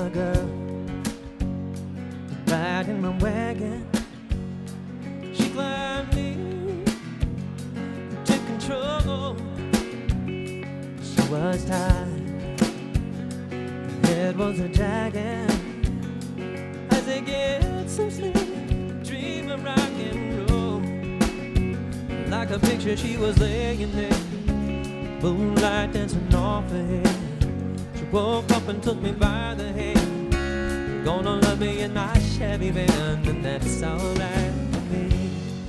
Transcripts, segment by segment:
a girl riding my wagon. She climbed in, took control. She was tired, her head was a dragon. As they get some sleep, dream of rock and roll. Like a picture, she was laying there, moonlight dancing off her head. She woke up and took me by the hand. Gonna love me in my Chevy van, and that's alright with me.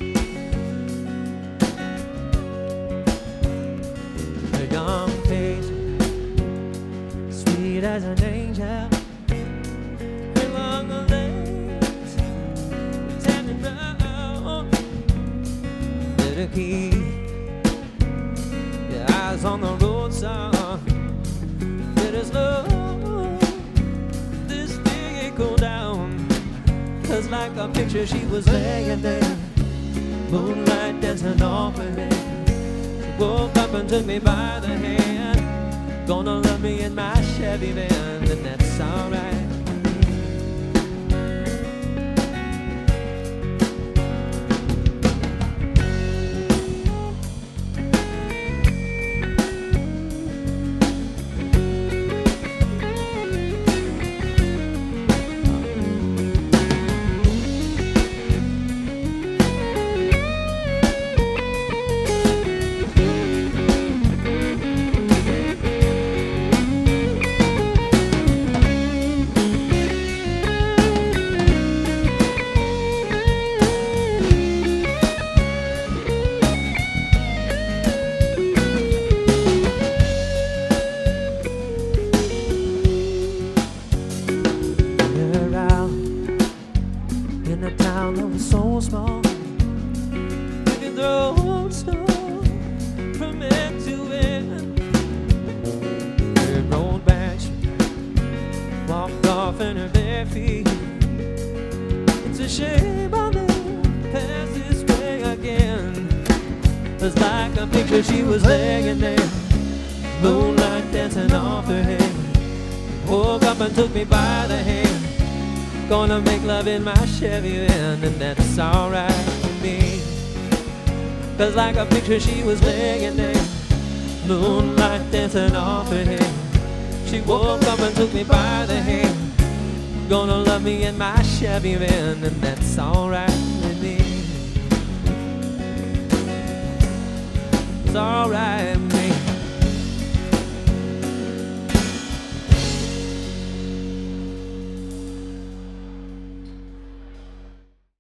Her young face, sweet as an angel. Her long legs, tan and brown. Little key, your eyes on the road, son. Let us slow this vehicle down. 'Cause like a picture, she was laying there, moonlight dancing off her head. She woke up and took me by the hand. Gonna love me in my Chevy van, and that's alright. In a town that was so small, we could throw stones from end to end. Her rolled back, she walked off in her bare feet. It's a shame I'll never pass this way again. 'Cause like a picture, she was laying there, moonlight dancing off her head. Woke up and took me by the hand. Gonna make love in my Chevy van, and that's alright with me. 'Cause like a picture, she was laying there, moonlight dancing off her head. She woke up and took me by the hand. Gonna love me in my Chevy van, and that's alright with me. It's alright.